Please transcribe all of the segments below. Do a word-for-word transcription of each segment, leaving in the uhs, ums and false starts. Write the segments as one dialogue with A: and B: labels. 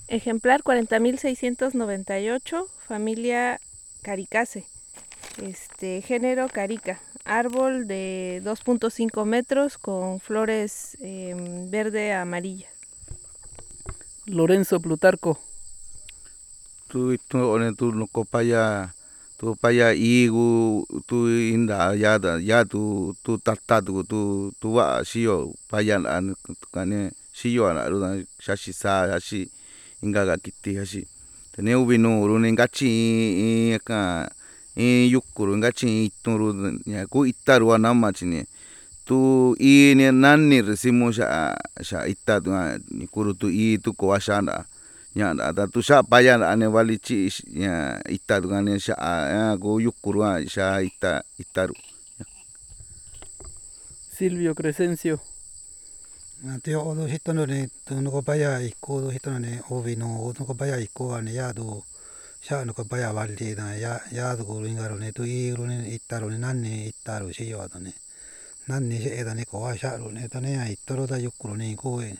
A: Ejemplar cuarenta mil seiscientos noventa y ocho, familia Caricaceae. Este, género Carica. Árbol de dos punto cinco metros con flores eh, verde amarilla.
B: Lorenzo Plutarco.
C: Tu tu one tu no kopaya tu paya igu tu inda ya da ya tu tu tata tu tu tu wa shio paya an kane shio ana ru da shashi sa shashi inga ga kiti shashi tene ubi no ru ne ngachi i ka i yukuru ngachi ituru ya ku itaru ana machine tu i ne nani resimo sha sha itadu ni kuru tu i tu ko ashana nya da tu sha paya ane wali chi ya itadu ngane sha go yukuru sha ita itaru.
B: Silvio Crescencio.
D: Te o do hito no ne tu no kopaya iko do hito no ne obi no no kopaya iko ane ya do sha no kopaya wali da ya ya do go ingaro ne tu i ro ne itaro ne nanne itaro shi yo do ne nanne she da ne ko wa sha ro ne to ne ya itoro da yukuru ne ko e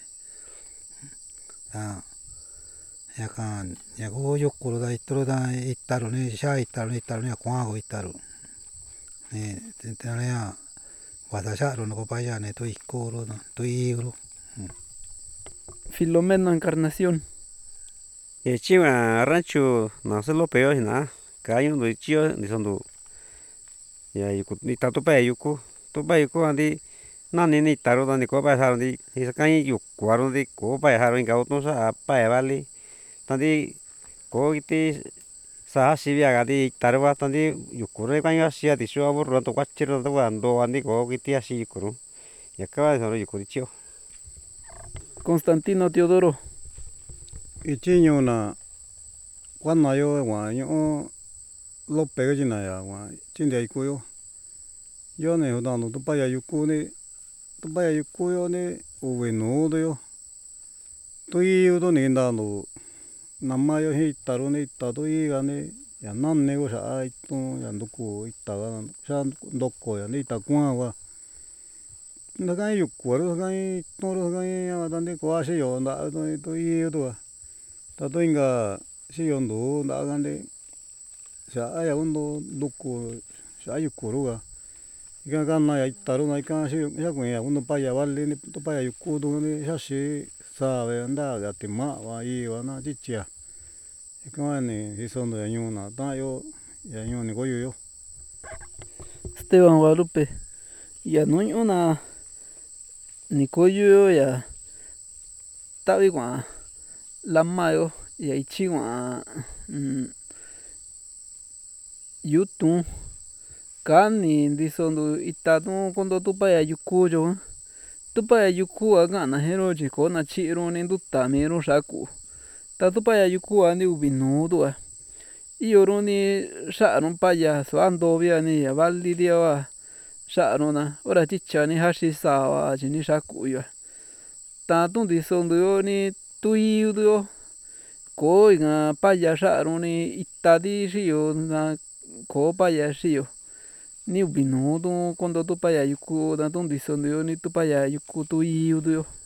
D: ya ya kan ya go yukuru da itoro da itaro ne sha itaro ne itaro ne ko go itaro ne te ne ya Guadalajara no kopaya ne tu iko ro tu i ro.
B: Filomeno Encarnación.
E: E chiva rancho na solo peo na kayo do chio ni sondo ya yuku ni tato pa yuku to pa yuku andi na ni ni taro da ni ko pa sa ndi ni sa kai yuku aro ndi ko pa ha ro inga uto sa pa e vale tandi ko iti sa si via ga di taro wa tandi yuku re kai asia di so abo ro to kwa chiro do ando andi ko iti asi yuku ya ka so yuku di chio.
B: Constantino Teodoro.
F: Ichiño na cuando yo guaño lo pego china ya gua chindia ikuyo yo ne hodano to paya yuku ne to paya yuku yo ne uwe no do yo to i udo ne ndano nama yo hi taro ne tado i ga ne ya nan ne go sha ito ya ndoku ita ga sha ndoko ya ne ita kwa wa na ga yuku ro ga i to ro ga i ya da ne ko a shi yo nda to i udo tado inga shi yo ndo nda ga ne sha ya undo ndoku sha yuku ro ga iga ga na ya taro na ika shi ya ko ya undo pa ya vale ne to pa ya yuku do ne sha shi sa ve nda ga te ma wa i wa na chi chia ika ne hi son do ya ñu na ta yo ya ñu ne go yo yo.
B: Esteban Guadalupe. Ya no una ni koyo ya tabi gua la mayo ya ichi gua yutu kani ndisondo itatu kondo tu pa ya yuku yo tu pa ya yuku aga na hero chi ko na chi ro ni nduta mi ro shaku ta tu pa ya yuku ani ubi no do a iyo ro ni sha ro pa ya so ando via ni ya vali dia wa sha ro na ora chicha ni hashi sa wa chi ni shaku yo ta tu ndisondo yo ni tu i do ko inga pa ya sha ro ni ita di shi yo na ko pa ya shi yo ni ubi no do kondo tu pa ya yuku da tu ndisondo yo ni tu pa ya yuku tu i do yo.